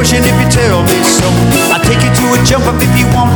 ocean if you tell me so. I'll take you to a jump up if you want